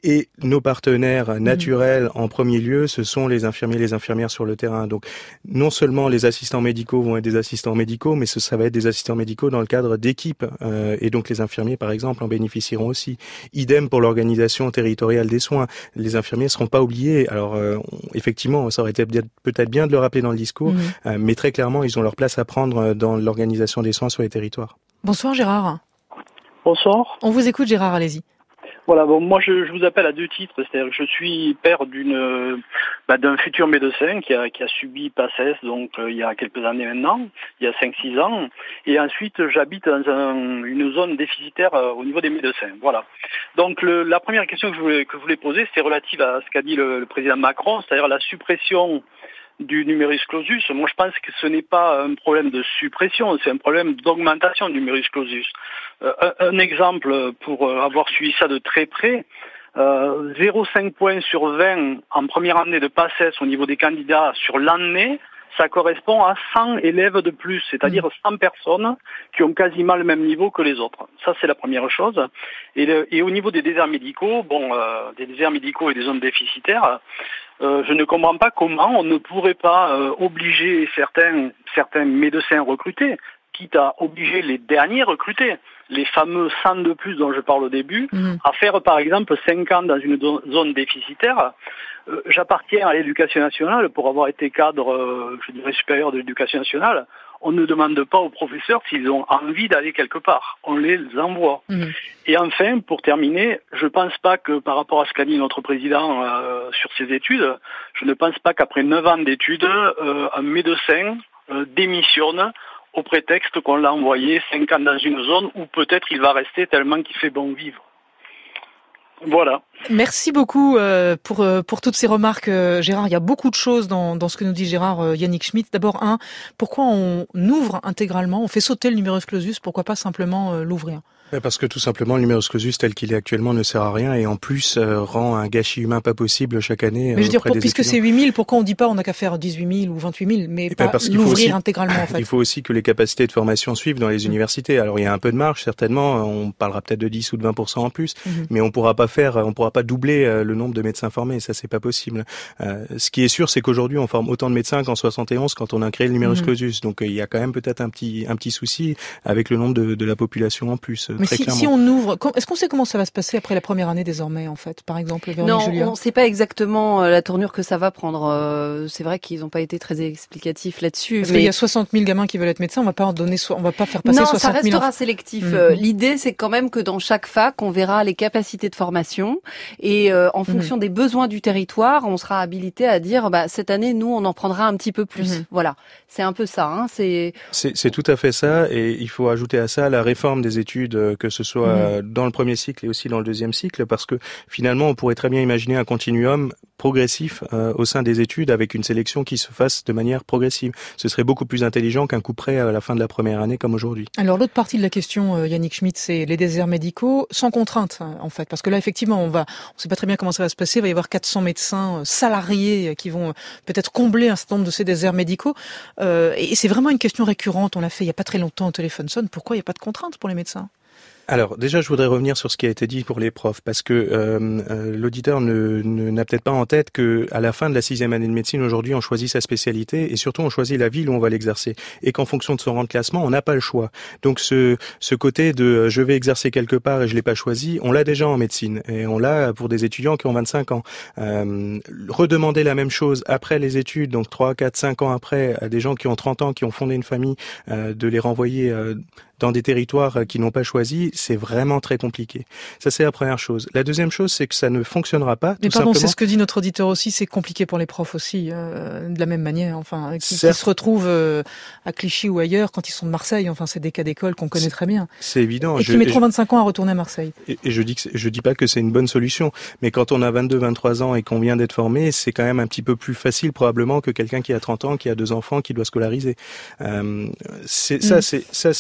Et nos partenaires naturels, mmh. en premier lieu, ce sont les infirmiers, les infirmières sur le terrain. Donc, non seulement les assistants médicaux vont être des assistants médicaux, mais ce, ça va être des assistants médicaux dans le cadre d'équipes. Euh, et donc, les infirmiers, par exemple, en bénéficieront aussi. Idem pour l'organisation territoriale des soins. Les infirmiers ne seront pas oubliés. Alors, euh, effectivement, ça aurait été peut-être bien de le rappeler dans le discours, mmh. euh, mais très clairement, ils ont leur place à prendre dans l'organisation des soins sur les territoires. Bonsoir Gérard. Bonsoir. On vous écoute Gérard, allez-y. Voilà, bon, moi je, je vous appelle à deux titres, c'est-à-dire que je suis père d'une, bah, d'un futur médecin qui a, qui a subi PACES, donc euh, il y a quelques années maintenant, il y a cinq six ans, et ensuite j'habite dans un, une zone déficitaire euh, au niveau des médecins. Voilà. Donc le, la première question que je voulais, que je voulais poser, c'est relative à ce qu'a dit le, le président Macron, c'est-à-dire la suppression du numerus clausus. Moi, je pense que ce n'est pas un problème de suppression, c'est un problème d'augmentation du numerus clausus. Euh, un, un exemple pour avoir suivi ça de très près, euh, zéro virgule cinq points sur vingt en première année de PACES au niveau des candidats sur l'année, ça correspond à cent élèves de plus, c'est-à-dire cent personnes qui ont quasiment le même niveau que les autres. Ça, c'est la première chose. Et, le, et au niveau des déserts médicaux, bon, euh, des déserts médicaux et des zones déficitaires, euh, je ne comprends pas comment on ne pourrait pas euh, obliger certains, certains médecins recrutés, quitte à obliger les derniers recrutés, les fameux cent de plus dont je parle au début, mmh. à faire par exemple cinq ans dans une zone déficitaire. Euh, j'appartiens à l'éducation nationale pour avoir été cadre, euh, je dirais, supérieur de l'éducation nationale. On ne demande pas aux professeurs s'ils ont envie d'aller quelque part. On les envoie. Mmh. Et enfin, pour terminer, je ne pense pas que par rapport à ce qu'a dit notre président euh, sur ses études, je ne pense pas qu'après neuf ans d'études, euh, un médecin euh, démissionne au prétexte qu'on l'a envoyé cinq ans dans une zone où peut-être il va rester tellement qu'il fait bon vivre. Voilà. Merci beaucoup euh, pour euh, pour toutes ces remarques, euh, Gérard. Il y a beaucoup de choses dans dans ce que nous dit Gérard euh, Yannick Schmitt. D'abord, un, pourquoi on ouvre intégralement, on fait sauter le numerus clausus, pourquoi pas simplement euh, l'ouvrir ? Parce que tout simplement, le numerus clausus tel qu'il est actuellement ne sert à rien et en plus euh, rend un gâchis humain pas possible chaque année. Mais je veux dire, pour, puisque c'est huit mille, pourquoi on dit pas on n'a qu'à faire dix-huit mille ou vingt-huit mille, mais et pas ben l'ouvrir aussi, intégralement en fait. Il faut aussi que les capacités de formation suivent dans les mmh. universités. Alors il y a un peu de marge certainement, on parlera peut-être de dix ou de vingt pour cent en plus, mmh. mais on pourra pas faire, on pourra pas doubler le nombre de médecins formés, ça c'est pas possible. Euh, ce qui est sûr, c'est qu'aujourd'hui on forme autant de médecins qu'en soixante et onze quand on a créé le numerus mmh. clausus. Donc il y a quand même peut-être un petit un petit souci avec le nombre de, de la population en plus. Mais très si, clairement. si on ouvre, est-ce qu'on sait comment ça va se passer après la première année désormais, en fait, par exemple, Véronique Non, Julia? on ne sait pas exactement la tournure que ça va prendre. C'est vrai qu'ils n'ont pas été très explicatifs là-dessus. Parce mais... qu'il y a soixante mille gamins qui veulent être médecins, on va pas en donner, on va pas faire passer non, soixante mille. Non, ça restera sélectif. Mmh. L'idée, c'est quand même que dans chaque fac, on verra les capacités de formation et euh, en fonction mmh. des besoins du territoire, on sera habilité à dire, bah cette année, nous, on en prendra un petit peu plus. Mmh. Voilà, c'est un peu ça. Hein. C'est... c'est c'est tout à fait ça, et il faut ajouter à ça la réforme des études, que ce soit mmh. dans le premier cycle et aussi dans le deuxième cycle, parce que finalement on pourrait très bien imaginer un continuum progressif euh, au sein des études avec une sélection qui se fasse de manière progressive. Ce serait beaucoup plus intelligent qu'un coup près à la fin de la première année comme aujourd'hui. Alors l'autre partie de la question, euh, Yannick Schmitt, c'est les déserts médicaux sans contrainte en fait, parce que là effectivement on va, on sait pas très bien comment ça va se passer, il va y avoir quatre cents médecins salariés qui vont peut-être combler un certain nombre de ces déserts médicaux, euh, et c'est vraiment une question récurrente, on l'a fait il y a pas très longtemps au téléphone sonne, pourquoi il n'y a pas de contrainte pour les médecins ? Alors déjà, je voudrais revenir sur ce qui a été dit pour les profs, parce que euh, euh, l'auditeur ne, ne, n'a peut-être pas en tête que à la fin de la sixième année de médecine, aujourd'hui, on choisit sa spécialité et surtout on choisit la ville où on va l'exercer, et qu'en fonction de son rang de classement, on n'a pas le choix. Donc ce, ce côté de euh, je vais exercer quelque part et je l'ai pas choisi, on l'a déjà en médecine et on l'a pour des étudiants qui ont vingt-cinq ans. Euh, redemander la même chose après les études, donc trois, quatre, cinq ans après, à des gens qui ont trente ans, qui ont fondé une famille, euh, de les renvoyer euh, dans des territoires qui n'ont pas choisi, c'est vraiment très compliqué. Ça, c'est la première chose. La deuxième chose, c'est que ça ne fonctionnera pas. Mais tout pardon, simplement. C'est ce que dit notre auditeur aussi, c'est compliqué pour les profs aussi, euh, de la même manière, enfin, qui, qui se retrouvent euh, à Clichy ou ailleurs quand ils sont de Marseille, enfin, c'est des cas d'école qu'on connaît très bien. C'est évident. Et je, qui mettront je, vingt-cinq ans à retourner à Marseille. Et, et je dis que je dis pas que c'est une bonne solution, mais quand on a vingt-deux, vingt-trois ans et qu'on vient d'être formé, c'est quand même un petit peu plus facile probablement que quelqu'un qui a trente ans, qui a deux enfants, qui doit scolariser. Euh, c'est, mm. Ça, c'est ça, c'est euh,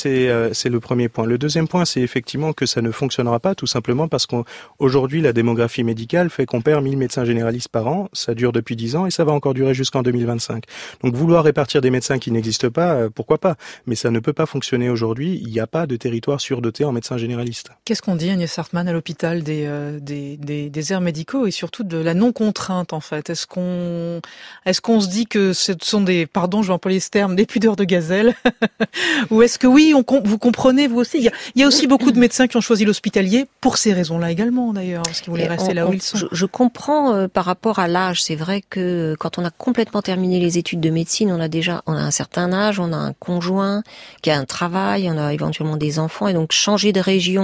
c'est le premier point. Le deuxième point, c'est effectivement que ça ne fonctionnera pas, tout simplement parce qu'aujourd'hui, la démographie médicale fait qu'on perd mille médecins généralistes par an. Ça dure depuis dix ans et ça va encore durer jusqu'en deux mille vingt-cinq. Donc, vouloir répartir des médecins qui n'existent pas, pourquoi pas? Mais ça ne peut pas fonctionner aujourd'hui. Il n'y a pas de territoire surdoté en médecins généralistes. Qu'est-ce qu'on dit, Agnès Hartmann, à l'hôpital des, euh, des, des, des airs médicaux et surtout de la non-contrainte, en fait? Est-ce qu'on, est-ce qu'on se dit que ce sont des, pardon, je vais employer ce terme, des pudeurs de gazelle? Ou est-ce que oui, on, vous comprenez, vous aussi? Il y a, il y a aussi beaucoup de médecins qui ont choisi l'hospitalier pour ces raisons-là également, d'ailleurs, parce qu'ils voulaient rester on, là où on, ils sont. Je, je comprends euh, par rapport à l'âge. C'est vrai que quand on a complètement terminé les études de médecine, on a déjà, on a un certain âge, on a un conjoint qui a un travail, on a éventuellement des enfants, et donc changer de région,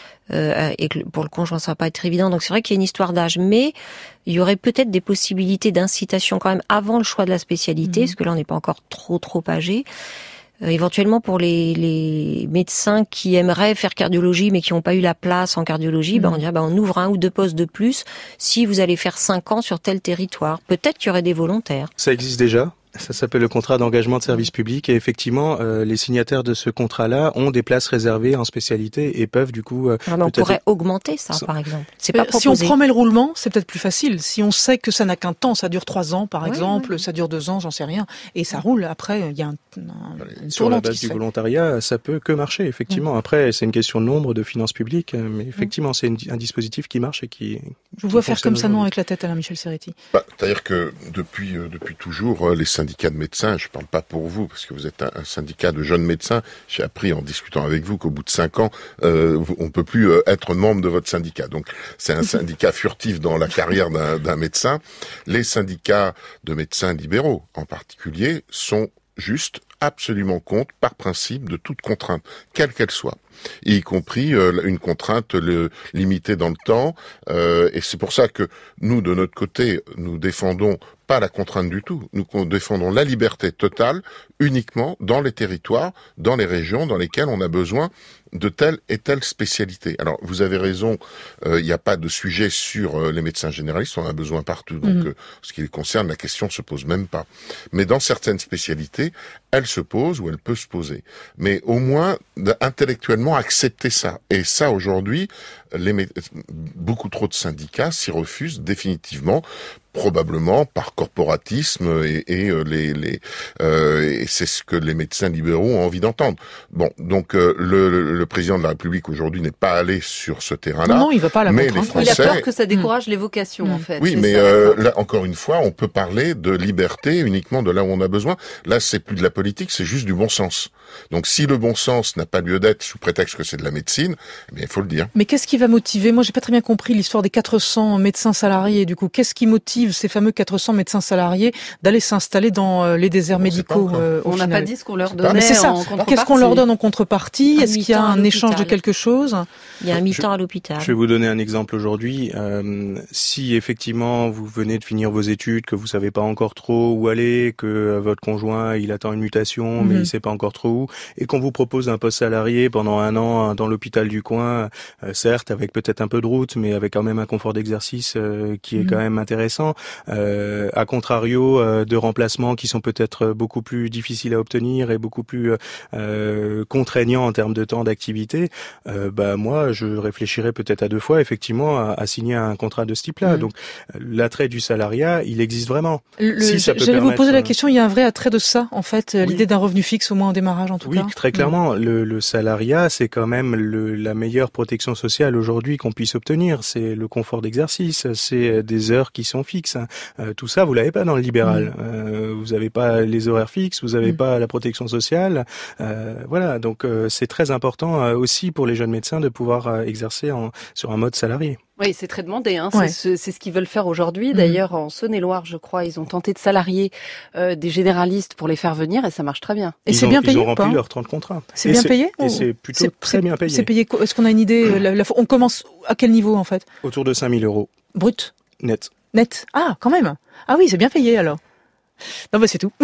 euh, et que pour le conjoint ça va pas être évident. Donc c'est vrai qu'il y a une histoire d'âge, mais il y aurait peut-être des possibilités d'incitation quand même avant le choix de la spécialité, mmh. parce que là on n'est pas encore trop trop âgé. Euh, éventuellement pour les, les médecins qui aimeraient faire cardiologie mais qui n'ont pas eu la place en cardiologie, mmh. ben on dirait ben on ouvre un ou deux postes de plus si vous allez faire cinq ans sur tel territoire. Peut-être qu'il y aurait des volontaires. Ça existe déjà. Ça s'appelle le contrat d'engagement de service public et effectivement, euh, les signataires de ce contrat-là ont des places réservées en spécialité et peuvent du coup... Euh, ah, mais on pourrait augmenter ça, ça, par exemple. C'est pas proposé. Si on promet le roulement, c'est peut-être plus facile. Si on sait que ça n'a qu'un temps, ça dure trois ans par oui, exemple, oui. ça dure deux ans, j'en sais rien, et ça roule. Après, il y a un, un une sur la base du fait. Volontariat, ça peut que marcher, effectivement. Mmh. Après, c'est une question de nombre, de finances publiques, mais effectivement, mmh. c'est une, un dispositif qui marche et qui... Je vous vois faire comme ça, non, avec la tête, Alain Michel Serretti. Bah, c'est-à-dire que depuis, euh, depuis toujours, euh, les syndicats de médecins, je parle pas pour vous, parce que vous êtes un, un syndicat de jeunes médecins. J'ai appris en discutant avec vous qu'au bout de cinq ans, euh, on peut plus euh, être membre de votre syndicat. Donc, c'est un syndicat furtif dans la carrière d'un, d'un médecin. Les syndicats de médecins libéraux, en particulier, sont juste absolument contre, par principe, de toute contrainte, quelle qu'elle soit, y compris euh, une contrainte le, limitée dans le temps. Euh, et c'est pour ça que nous, de notre côté, nous défendons pas la contrainte du tout. Nous défendons la liberté totale uniquement dans les territoires, dans les régions dans lesquelles on a besoin de telle et telle spécialité. Alors, vous avez raison, il euh, n'y a pas de sujet sur euh, les médecins généralistes, on en a besoin partout. Donc, mmh. euh, ce qui les concerne, la question se pose même pas. Mais dans certaines spécialités, elle se pose ou elle peut se poser. Mais au moins, intellectuellement, accepter ça. Et ça, aujourd'hui, les mé- beaucoup trop de syndicats s'y refusent définitivement, probablement par corporatisme et, et euh, les, les euh, et c'est ce que les médecins libéraux ont envie d'entendre. Bon, donc euh, le, le, le président de la République aujourd'hui n'est pas allé sur ce terrain-là. Non, non, il va pas à la mais contrainte. Français, il a peur que ça décourage mmh. les vocations, mmh. en fait. Oui, c'est mais ça, euh, là, encore une fois, on peut parler de liberté uniquement de là où on a besoin. Là, c'est plus de la politique, c'est juste du bon sens. Donc, si le bon sens n'a pas lieu d'être sous prétexte que c'est de la médecine, eh bien, il faut le dire. Mais qu'est-ce qui va motiver? Moi, j'ai pas très bien compris l'histoire des quatre cents médecins salariés. Du coup, qu'est-ce qui motive ces fameux quatre cents médecins salariés d'aller s'installer dans euh, les déserts on médicaux euh, On n'a pas dit ce qu'on leur donnait. Mais c'est ça. En contrepartie. Qu'est-ce qu'on leur donne en contrepartie? Un Est-ce qu'il y a un échange de quelque chose? Il y a un mi-temps à l'hôpital. Je vais vous donner un exemple aujourd'hui. Euh, si effectivement vous venez de finir vos études, que vous savez pas encore trop où aller, que euh, votre conjoint il attend une mutation, mm-hmm. mais il sait pas encore trop où, et qu'on vous propose un poste salarié pendant un an dans l'hôpital du coin, euh, certes avec peut-être un peu de route, mais avec quand même un confort d'exercice euh, qui est mm-hmm. quand même intéressant. Euh, à contrario euh, de remplacements qui sont peut-être beaucoup plus difficiles à obtenir et beaucoup plus euh, contraignants en termes de temps d'activité, euh, bah moi je réfléchirais peut-être à deux fois effectivement à, à signer un contrat de ce type-là. Mmh. Donc l'attrait du salariat, il existe vraiment. Le, si ça peut j'allais permettre... vous poser la question, il y a un vrai attrait de ça en fait, oui. l'idée d'un revenu fixe au moins en démarrage en tout oui, cas. Oui, très clairement. Mmh. Le, le salariat, c'est quand même le, la meilleure protection sociale aujourd'hui qu'on puisse obtenir. C'est le confort d'exercice, c'est des heures qui sont fixes. Euh, tout ça, vous l'avez pas dans le libéral. Mmh. Euh, vous avez pas les horaires fixes, vous avez mmh. pas la protection sociale. Euh, voilà, donc euh, c'est très important euh, aussi pour les jeunes médecins de pouvoir euh, exercer en, sur un mode salarié. Oui, c'est très demandé. Hein. Ouais. C'est, ce, c'est ce qu'ils veulent faire aujourd'hui. Mmh. D'ailleurs, en Saône-et-Loire, je crois, ils ont tenté de salarier euh, des généralistes pour les faire venir et ça marche très bien. Et ils c'est ont, bien payé Ils ont rempli pas leurs trente contrats. C'est et bien c'est, payé Et ou... c'est plutôt c'est, très c'est, bien payé. C'est payé. Est-ce qu'on a une idée la, la, On commence à quel niveau en fait? Autour de cinq mille euros. Brut? Net. Net. Ah, quand même. Ah oui, c'est bien payé alors. Non, bah c'est tout.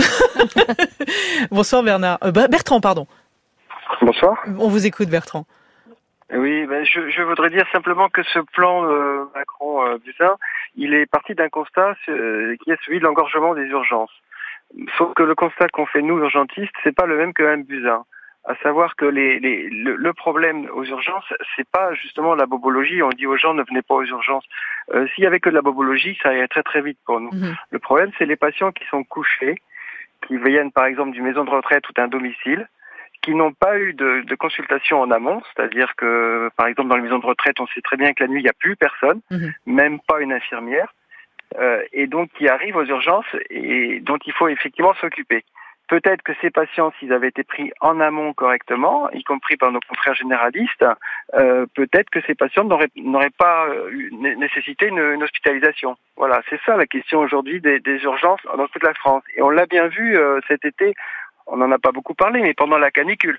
Bonsoir Bernard. Euh, Bertrand, pardon. Bonsoir. On vous écoute, Bertrand. Oui, ben je, je voudrais dire simplement que ce plan euh, Macron-Buzyn, euh, il est parti d'un constat euh, qui est celui de l'engorgement des urgences. Sauf que le constat qu'on fait nous urgentistes, c'est pas le même qu'un Buzyn. à savoir que les, les, le, le problème aux urgences, c'est pas justement la bobologie. On dit aux gens ne venez pas aux urgences. Euh, s'il y avait que de la bobologie, ça irait très très vite pour nous. Mmh. Le problème, c'est les patients qui sont couchés, qui viennent par exemple d'une maison de retraite ou d'un domicile, qui n'ont pas eu de, de consultation en amont, c'est-à-dire que par exemple dans les maisons de retraite, on sait très bien que la nuit il n'y a plus personne, mmh. même pas une infirmière, euh, et donc qui arrivent aux urgences et dont il faut effectivement s'occuper. Peut-être que ces patients, s'ils avaient été pris en amont correctement, y compris par nos confrères généralistes, euh, peut-être que ces patients n'auraient, n'auraient pas eu nécessité une, une hospitalisation. Voilà, c'est ça la question aujourd'hui des, des urgences dans toute la France. Et on l'a bien vu euh, cet été, on n'en a pas beaucoup parlé, mais pendant la canicule.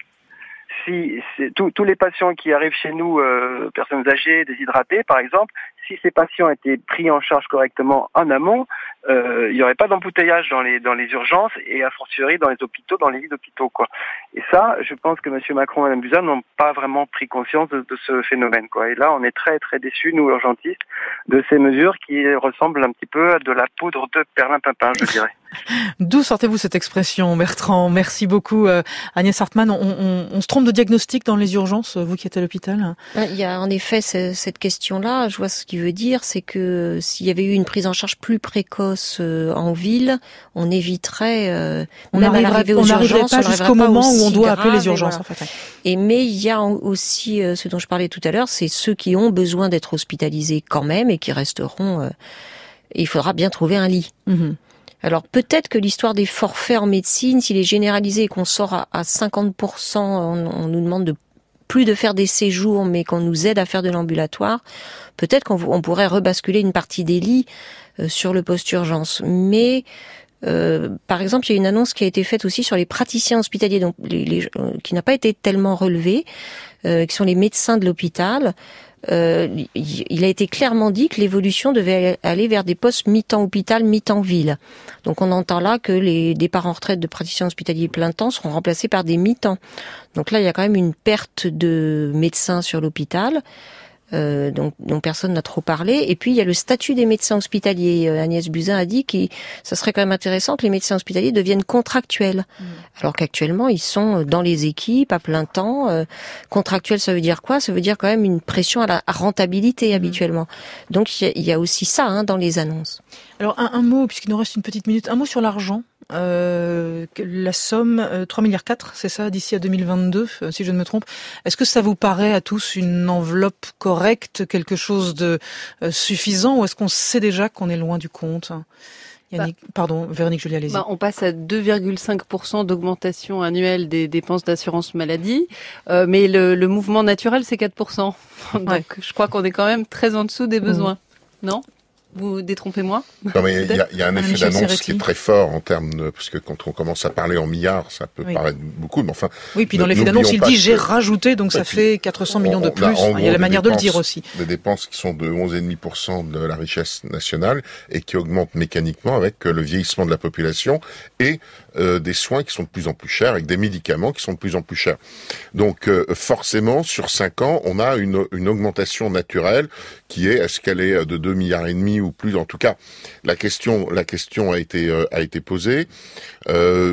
Si c'est, tous les patients qui arrivent chez nous, euh, personnes âgées, déshydratées par exemple, si ces patients étaient pris en charge correctement en amont, euh, il n'y aurait pas d'embouteillage dans les dans les urgences et a fortiori dans les hôpitaux, dans les lits d'hôpitaux, quoi. Et ça, je pense que M. Macron et Mme Buzyn n'ont pas vraiment pris conscience de, de ce phénomène, quoi. Et là, on est très très déçus, nous urgentistes, de ces mesures qui ressemblent un petit peu à de la poudre de perlimpinpin, je dirais. D'où sortez-vous cette expression, Bertrand? Merci beaucoup, euh, Agnès Hartmann. On, on, on se trompe de diagnostic dans les urgences, vous qui êtes à l'hôpital? Il y a en effet cette question-là. Je vois ce qu'il veut dire, c'est que s'il y avait eu une prise en charge plus précoce euh, en ville, on éviterait euh, on même à l'arrivée aux on urgences, pas jusqu'au moment où on doit appeler les urgences. Et, voilà. en fait. et mais il y a aussi euh, ce dont je parlais tout à l'heure, c'est ceux qui ont besoin d'être hospitalisés quand même et qui resteront. Euh, il faudra bien trouver un lit. Mm-hmm. Alors peut-être que l'histoire des forfaits en médecine, s'il est généralisé et qu'on sort à, à cinquante pour cent, on, on nous demande de plus de faire des séjours, mais qu'on nous aide à faire de l'ambulatoire, peut-être qu'on on pourrait rebasculer une partie des lits euh, sur le post-urgence. Mais euh, par exemple, il y a une annonce qui a été faite aussi sur les praticiens hospitaliers, donc les, les, euh, qui n'a pas été tellement relevée, euh, qui sont les médecins de l'hôpital. Euh, il a été clairement dit que l'évolution devait aller vers des postes mi-temps hôpital, mi-temps ville. Donc on entend là que les départs en retraite de praticiens hospitaliers plein temps seront remplacés par des mi-temps. Donc là, il y a quand même une perte de médecins sur l'hôpital. Euh, donc, dont personne n'a trop parlé. Et puis il y a le statut des médecins hospitaliers. Euh, Agnès Buzyn a dit que ça serait quand même intéressant que les médecins hospitaliers deviennent contractuels, mmh. alors qu'actuellement ils sont dans les équipes à plein temps. Euh, contractuel, ça veut dire quoi? Ça veut dire quand même une pression à la rentabilité mmh. habituellement. Donc il y, y a aussi ça hein, dans les annonces. Alors un, un mot, puisqu'il nous reste une petite minute, un mot sur l'argent. Euh, la somme, euh, trois virgule quatre milliards, c'est ça, d'ici à deux mille vingt-deux, euh, si je ne me trompe. Est-ce que ça vous paraît à tous une enveloppe correcte, quelque chose de euh, suffisant, ou est-ce qu'on sait déjà qu'on est loin du compte? Yannick, bah, pardon, Véronique Joly, allez-y. Bah, on passe à deux virgule cinq pour cent d'augmentation annuelle des dépenses d'assurance maladie, euh, mais le, le mouvement naturel, c'est quatre pour cent. Donc ouais. je crois qu'on est quand même très en dessous des besoins, mmh. non? Vous détrompez-moi? Non, mais il y a, y a un effet d'annonce qui est très fort en termes de, parce que quand on commence à parler en milliards, ça peut oui. paraître beaucoup, mais enfin. Oui, puis dans l'effet d'annonce, il dit j'ai rajouté, donc ça fait quatre cents millions de plus. Il y a la manière de le dire aussi. Des dépenses qui sont de onze virgule cinq pour cent de la richesse nationale et qui augmentent mécaniquement avec le vieillissement de la population et euh, des soins qui sont de plus en plus chers, avec des médicaments qui sont de plus en plus chers. Donc, euh, forcément, sur cinq ans, on a une, une augmentation naturelle qui est, est-ce qu'elle est de deux milliards et demi ou plus? En tout cas, la question, la question a été euh, a été posée. Euh,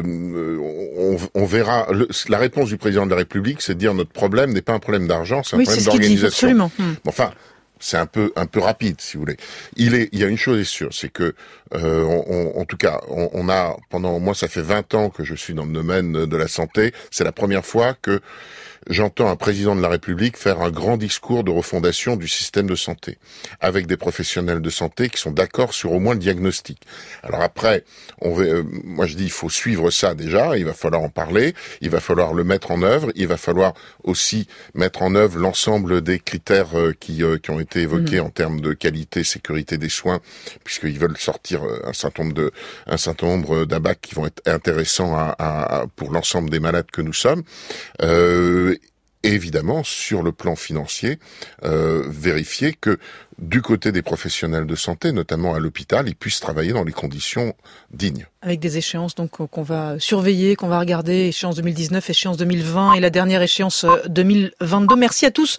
on, on verra. Le, la réponse du président de la République, c'est de dire notre problème n'est pas un problème d'argent, c'est un oui, problème c'est d'organisation. Absolument. Hum. Enfin. C'est un peu un peu rapide, si vous voulez. Il est, il y a une chose est sûre, c'est que, euh, on, on, en tout cas, on, on a pendant moi ça fait vingt ans que je suis dans le domaine de la santé. C'est la première fois que j'entends un président de la République faire un grand discours de refondation du système de santé, avec des professionnels de santé qui sont d'accord sur au moins le diagnostic. Alors après, on va, euh, moi je dis il faut suivre ça déjà, il va falloir en parler, il va falloir le mettre en œuvre, il va falloir aussi mettre en œuvre l'ensemble des critères euh, qui, euh, qui ont été évoqués mmh. en termes de qualité, sécurité des soins, puisqu'ils veulent sortir un certain nombre de, un certain nombre d'A B A C qui vont être intéressants à, à, à, pour l'ensemble des malades que nous sommes. Euh, Et évidemment, sur le plan financier, euh, vérifier que du côté des professionnels de santé, notamment à l'hôpital, ils puissent travailler dans les conditions dignes. Avec des échéances donc qu'on va surveiller, qu'on va regarder, échéance deux mille dix-neuf, échéance deux mille vingt et la dernière échéance deux mille vingt-deux. Merci à tous